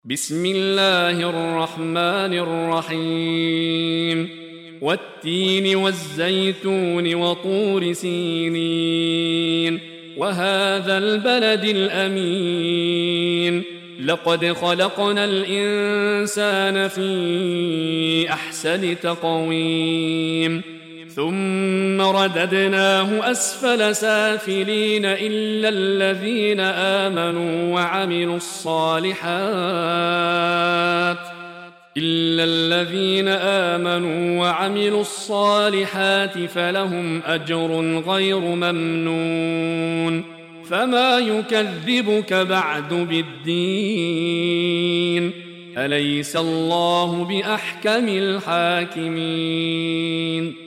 بسم الله الرحمن الرحيم والتين والزيتون وطور سينين وهذا البلد الأمين لقد خلقنا الإنسان في أحسن تقويم ثم رددناه أسفل سافلين إلا الذين آمنوا وعملوا الصالحات فلهم أجر غير ممنون فما يكذبك بعد بالدين أليس الله بأحكم الحاكمين